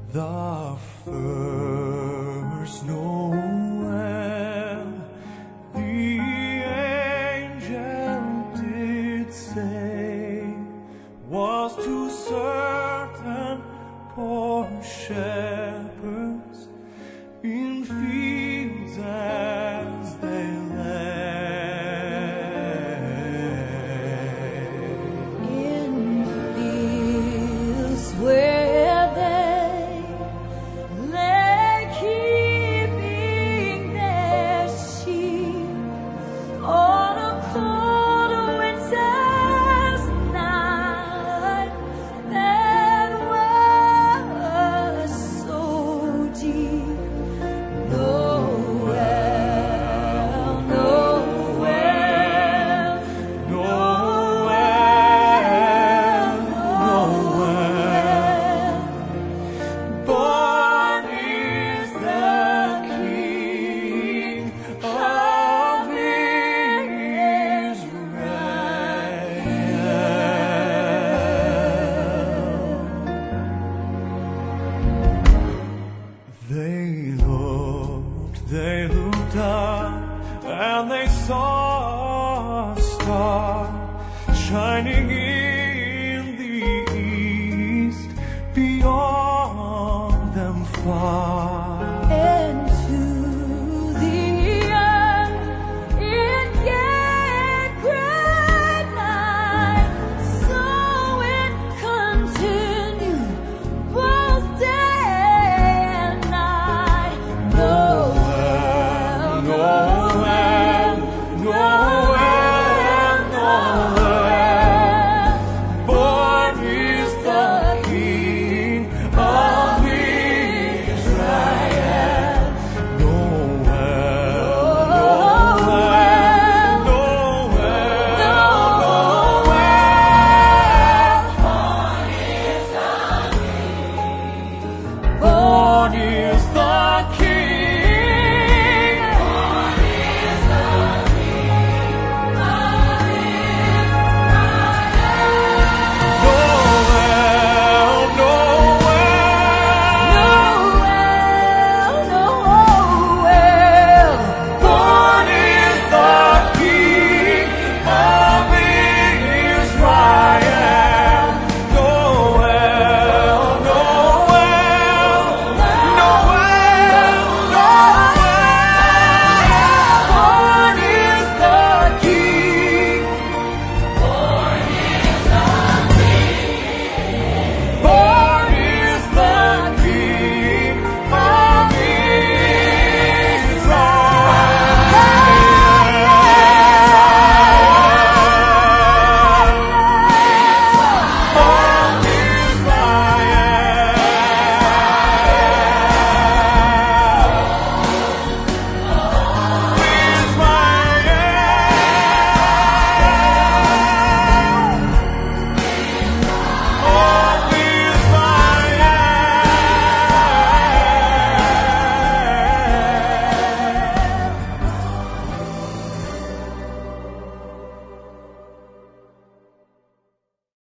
The first Noel, the angel did say, was to certain poor shepherds in fields as they lay. In fields where they lay keeping their sheep on a cold winter's night that was so deep. Noel, Noel, Noel, Noel, born is the King of Israel. They